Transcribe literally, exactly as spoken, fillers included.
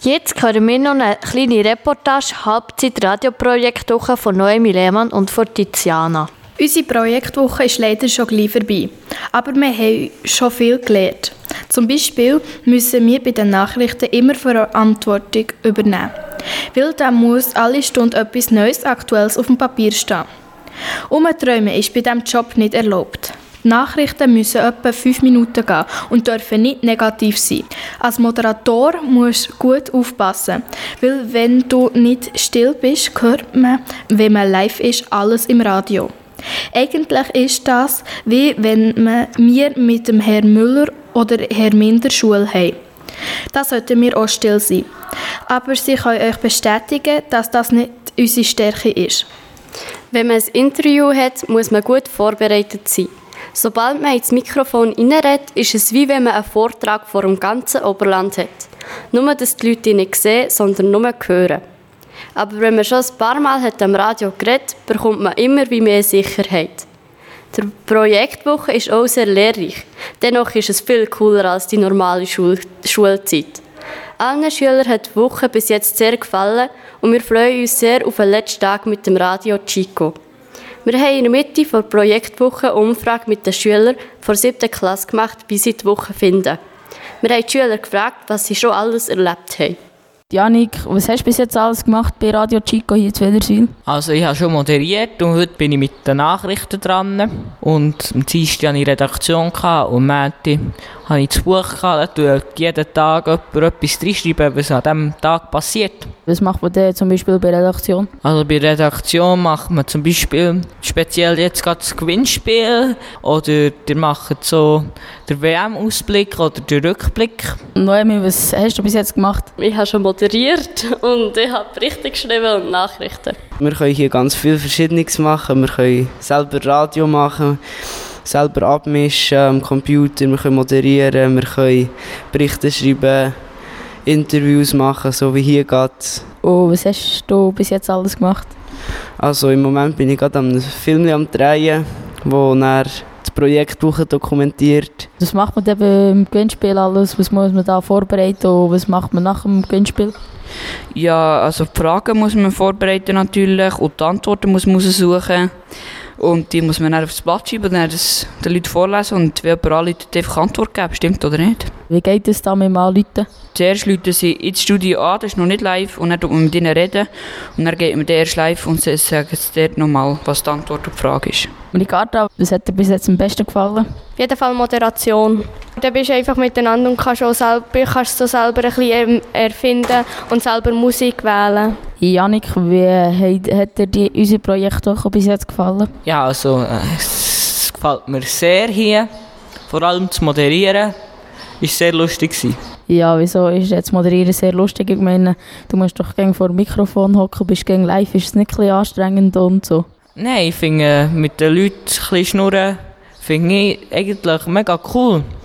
Jetzt hören wir noch eine kleine Reportage Halbzeit-Radioprojektwoche von Noemi Lehmann und von Tiziana. Unsere Projektwoche ist leider schon gleich vorbei, aber wir haben schon viel gelernt. Zum Beispiel müssen wir bei den Nachrichten immer Verantwortung übernehmen, weil da muss alle Stunde etwas Neues, Aktuelles auf dem Papier stehen. Umträumen ist bei diesem Job nicht erlaubt. Die Nachrichten müssen etwa fünf Minuten gehen und dürfen nicht negativ sein. Als Moderator musst du gut aufpassen, weil wenn du nicht still bist, hört man, wenn man live ist, alles im Radio. Eigentlich ist das, wie wenn wir mit dem Herrn Müller oder Herrn Minder Schule haben. Da sollten wir auch still sein. Aber sie können euch bestätigen, dass das nicht unsere Stärke ist. Wenn man ein Interview hat, muss man gut vorbereitet sein. Sobald man ins Mikrofon hineinredet, ist es wie wenn man einen Vortrag vor dem ganzen Oberland hat. Nur, dass die Leute ihn nicht sehen, sondern nur hören. Aber wenn man schon ein paar Mal hat am Radio geredet, bekommt man immer wie mehr Sicherheit. Die Projektwoche ist auch sehr lehrreich. Dennoch ist es viel cooler als die normale Schul- Schulzeit. Allen Schülern hat die Woche bis jetzt sehr gefallen und wir freuen uns sehr auf den letzten Tag mit dem Radio Chico. Wir haben in der Mitte der Projektwoche eine Umfrage mit den Schülern der siebten Klasse gemacht, wie sie die Woche finden. Wir haben die Schüler gefragt, was sie schon alles erlebt haben. Janik, was hast du bis jetzt alles gemacht bei Radio Chico hier in Wilderswil? Also ich habe schon moderiert und heute bin ich mit den Nachrichten dran. Und am Dienstag hatte ich Redaktion und am Montag hatte ich das Buch. Da tue ich jeden Tag etwas reinschreiben, was an diesem Tag passiert. Was macht man denn zum Beispiel bei Redaktion? Also bei Redaktion macht man zum Beispiel speziell jetzt gerade das Gewinnspiel oder ihr macht so den W M-Ausblick oder den Rückblick. Noemi, was hast du bis jetzt gemacht? Ich habe schon moderiert und ich habe Berichte geschrieben und Nachrichten. Wir können hier ganz viel Verschiedenes machen. Wir können selber Radio machen, selber abmischen am Computer, wir können moderieren, wir können Berichte schreiben, Interviews machen, so wie hier geht. Oh, was hast du bis jetzt alles gemacht? Also im Moment bin ich gerade am Film am Drehen, wo er die Projektwoche dokumentiert. Was macht man denn beim Gewinnspiel alles? Was muss man da vorbereiten und was macht man nach dem Gewinnspiel? Ja, also die Fragen muss man vorbereiten natürlich und die Antworten muss man suchen. Und die muss man dann aufs Blatt schreiben und dann das den Leuten vorlesen und wenn jemand anruft, einfach Antwort geben, stimmt oder nicht? Wie geht es da mit dem Anrufen? Zuerst rufen sie ins Studio an, das ist noch nicht live, und dann tut man mit ihnen reden. Und dann geht man dann erst live und sie sagen dort nochmal, was die Antwort auf die Frage ist. Ricarda, was hat dir bis jetzt am besten gefallen? Auf jeden Fall Moderation. Da bist du einfach miteinander und kannst auch selber, kannst so selber ein bisschen erfinden und selber Musik wählen. Janik, wie hat dir die, unser Projekt auch bis jetzt gefallen? Ja, also äh, es gefällt mir sehr hier. Vor allem das Moderieren war sehr lustig gewesen. Ja, wieso ist jetzt Moderieren sehr lustig? Ich meine, du musst doch gegen vor dem Mikrofon hocken, bist gegen live, ist es nicht ein bisschen anstrengend und so? Nein, ich finde mit den Leuten ein bisschen schnurren, finde ich eigentlich mega cool.